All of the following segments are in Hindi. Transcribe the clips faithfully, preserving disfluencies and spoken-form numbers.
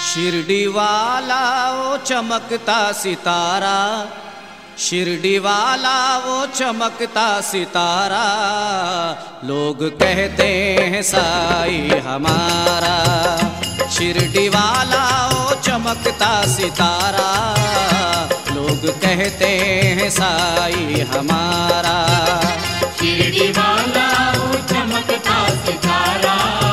शिरडी वाला वो चमकता सितारा, शिरडी वाला वो चमकता सितारा, लोग कहते हैं साईं हमारा। शिरडी वाला वो चमकता सितारा, लोग कहते हैं साईं हमारा। शिरडी वाला वो चमकता सितारा,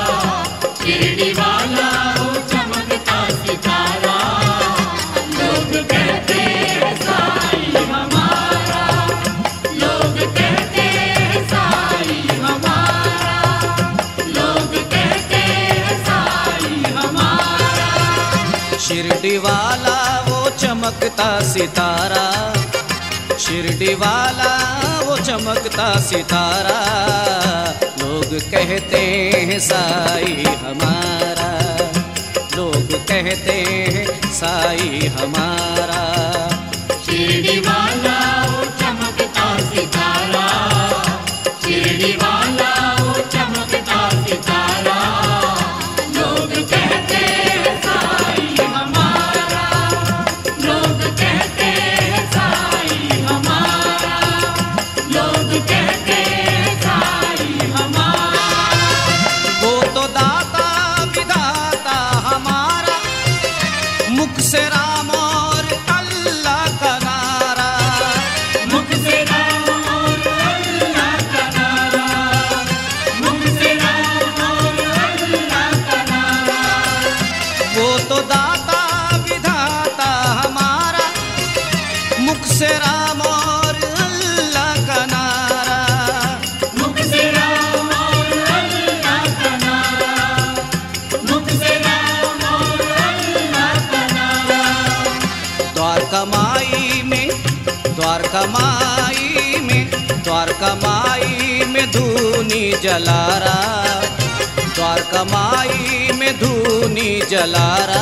शिरडी वाला वो चमकता सितारा, लोग कहते हैं साईं हमारा, लोग कहते हैं साईं हमारा, लोग कहते हैं साईं हमारा। शिरडी वाला वो चमकता सितारा, शिरडी वाला वो चमकता सितारा, लोग कहते हैं साईं हमारा, लोग कहते हैं साईं हमारा। शिरडी वाला वो चमकता सितारा, शिरडी वाला वो चमकता सितारा, लोग कहते हैं साईं हमारा, लोग कहते हैं साईं हमारा, लोग कहते हैं साईं हमारा। वो तो दाता विधाता हमारा, मुख से राम और अल्लाह का नारा, मुख से राम और अल्लाह का नारा, मुख से राम और अल्लाह का नारा। वो तो दाता विधाता हमारा, मुख से राम और अल्लाह का नारा। मुख से राम और अल्लाह का नारा, मुख से राम और अल्लाह का नारा। द्वारका माई में, द्वारका माई में, द्वारका माई में धूनी जलारा, द्वारका माई में धूनी जलारा,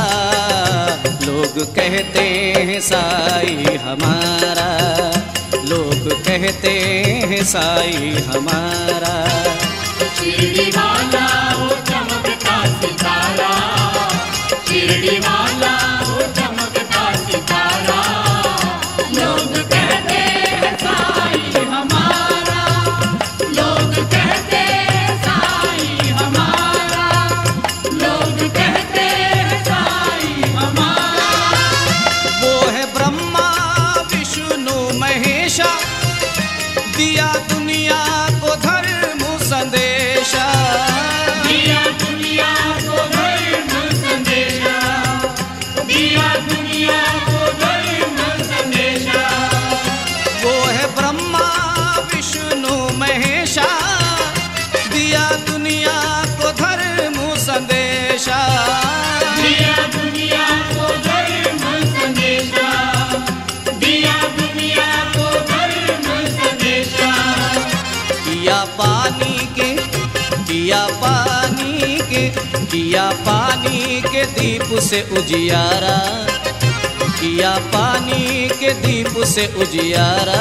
लोग कहते हैं साईं हमारा, लोग कहते हैं साईं हमारा। शिरडी वाला वो चमकता सितारा, शिरडी वाला वो चमकता सितारा, लोग कहते हैं साईं हमारा, लोग कहते हैं साईं हमारा, लोग कहते हैं साईं हमारा। वो है ब्रह्मा विष्णु महेशा, दिया दुनिया को धर्म संदेशा, दिया दुनिया को धर्म संदेशा, दिया दुनिया को धर्म संदेशा। वो है ब्रह्मा विष्णु महेशा, दिया दुनिया को धर्म संदेशा। दिया दुनिया को धर्म संदेशा, दिया दुनिया को धर्म संदेशा। किया पानी के, किया पानी के, किया पानी के दीप से उजियारा, किया पानी के दीप से उजियारा,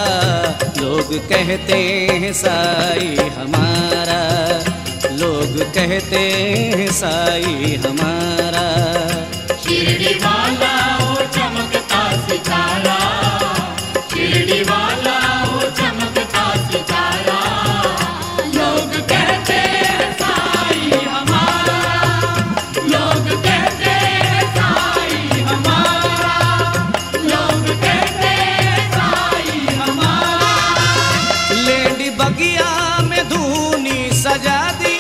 लोग कहते हैं साईं हमारा, लोग कहते हैं साईं हमारा। शिरडी वाला वो चमकता सितारा, शिरडी वाला वो चमकता सितारा, लोग कहते हैं साईं हमारा, लोग कहते हैं साईं हमारा, लोग कहते हैं साईं हमारा। लेडी बगिया में धूनी सजा दी,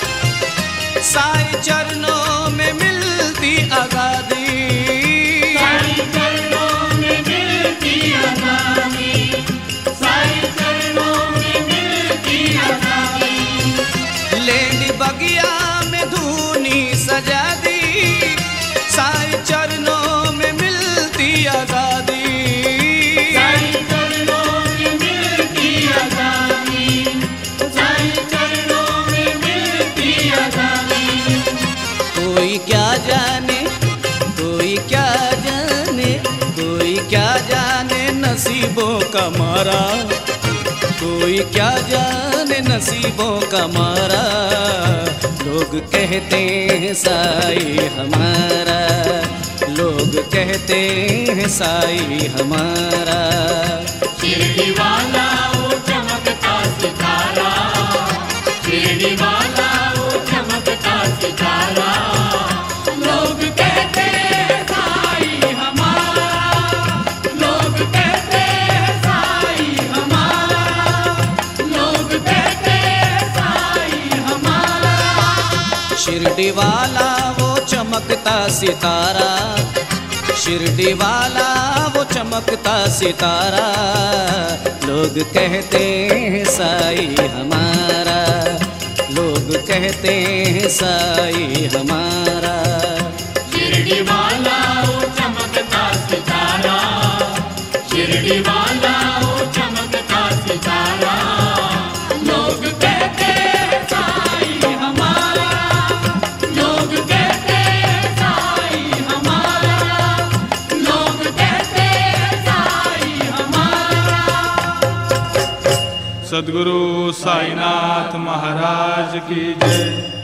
साईं चरणों में मिलती आजादी, साईं चरणों में मिलती आजादी, साईं चरणों में मिलती आजादी। लेडी बगिया में धूनी सजा दी, साईं चरणों में मिलती आजादी, साईं चरणों में मिलती आजादी, साईं चरणों में मिलती आजादी। कोई क्या जाने, कोई क्या जाने, कोई क्या जाने नसीबों का मारा, कोई क्या जाने नसीबों का मारा, लोग कहते हैं साईं हमारा, लोग कहते हैं साई हमारा। शिरडी वाला वो चमकता सितारा, शिरडी वाला वो चमकता सितारा, लोग कहते हैं साई हमारा, लोग कहते हैं साई हमारा, लोग कहते हैं साई हमारा। शिरडी वाला वो चमकता सितारा, शिरडी वाला वो चमकता सितारा, लोग कहते हैं साई हमारा, लोग कहते हैं साई हमारा। शिरडी वाला वो चमकता सितारा, शिरडी वाला वो चमकता सितारा, लोग कहते हैं साई हमारा, लोग कहते हैं साई हमारा, लोग कहते हैं साई हमारा। सद्गुरु साईनाथ महाराज की जय।